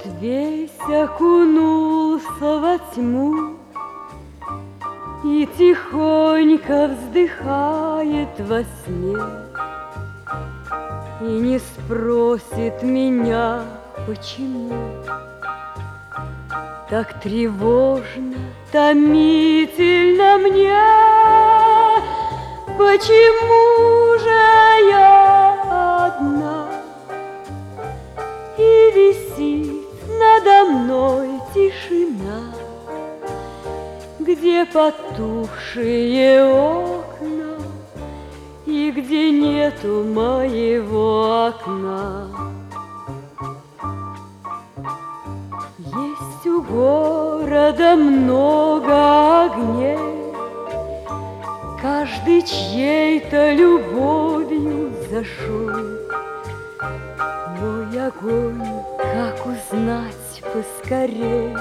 весь окунулся во тьму и тихонько вздыхает во сне, и не спросит меня, почему. Так тревожно, томительно мне, почему же я одна? И висит надо мной тишина, где потухшие окна и где нету моего окна. Есть у города много огней, каждый чьей-то любовью зашел. Мой огонь, как узнать поскорей,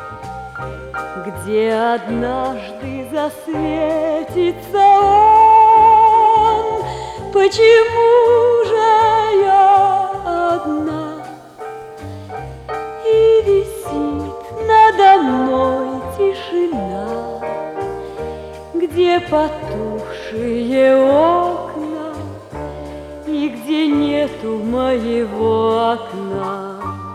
где однажды засветится он? Почему же я одна? И висит надо мной тишина, где потухшие окна и где нету моего окна.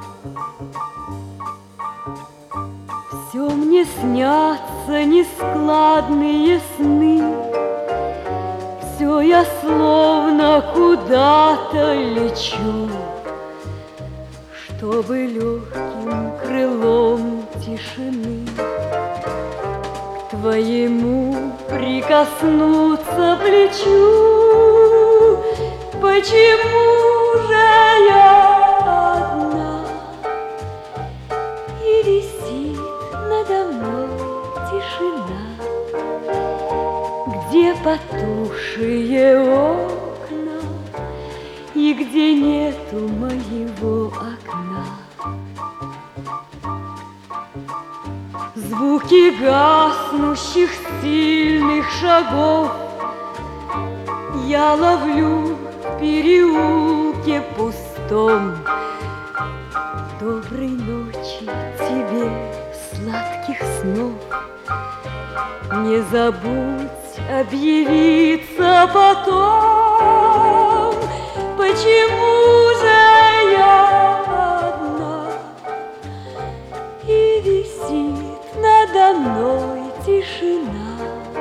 Все мне снятся нескладные сны, все я словно куда-то лечу, чтобы легким крылом тишины к твоему прикоснуться плечу. Почему же я одна? И висит надо мной тишина, где потухшие окна и где нету моего окна. Звуки гаснущих сильных шагов я ловлю в переулке пустом. Доброй ночи тебе, сладких снов. Не забудь объявиться потом. Почему же я одна? И висит надо мной тишина,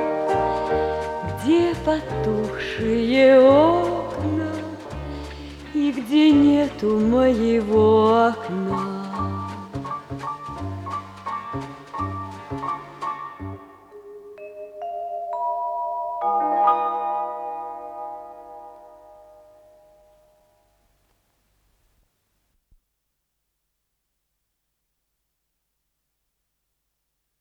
где потухшие окна и где нету моего окна.